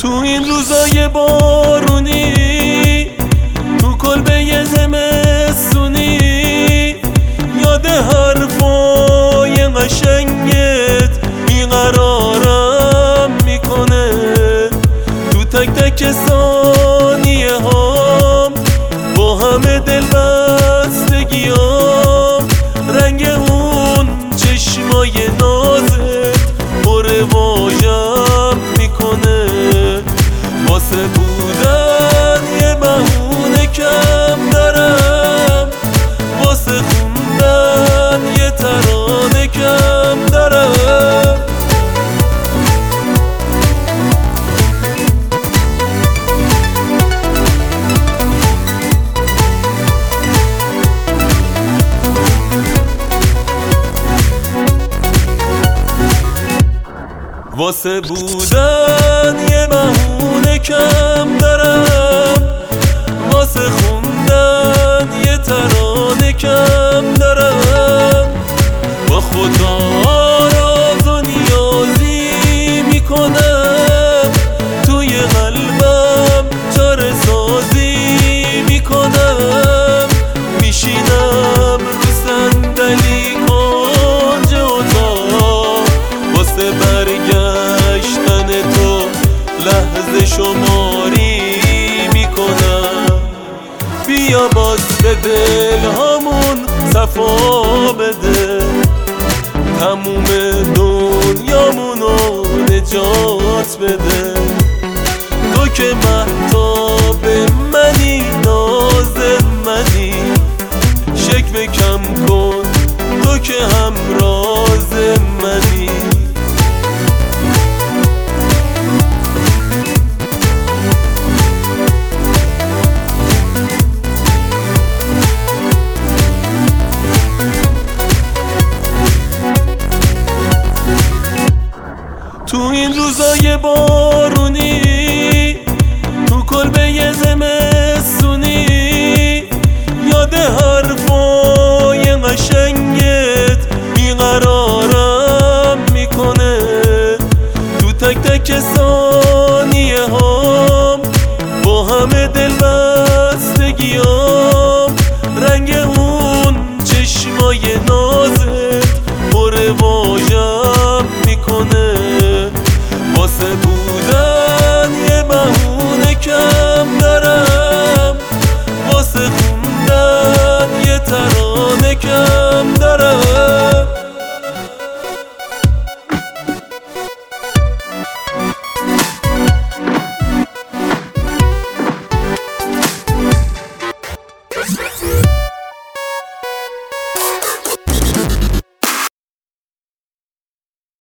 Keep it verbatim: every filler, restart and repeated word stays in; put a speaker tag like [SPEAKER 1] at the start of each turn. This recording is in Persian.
[SPEAKER 1] تو این روزای بارونی، تو کلبه زمستونی، یاد حرفای قشنگت بیقرارم میکنه. تو تک تک ثانیه هام با همه دل بستگیام، رنگ اون چشمای نازت پر واژم میکنه. واسه بودن یه بهونه کم دارم، واسه خوندن یه ترانه کم دارم. واسه بودن یه بهونه کم دارم، واسه خوندن یه ترانه کم دارم. با خدا راز و نیازی میکنم، توی قلبم چاره سازی میکنم. میشینم رو صندلی کنج اتاق، واسه برگشتن تو لحظه شماری میکنم. بیا باز به دل هامون صفا بده، تموم دنیامونو نجات بده. تو که مهتاب منی، ناز منی، شکوه کم کن، تو که همراز منی. تو این روزای بارونی، تو کلبه زمستونی، یاد حرفای قشنگت بیقرارم میکنه. تو تک تک ثانیه هام با همه دل بستگیام، رنگ اون چشمای نازت پر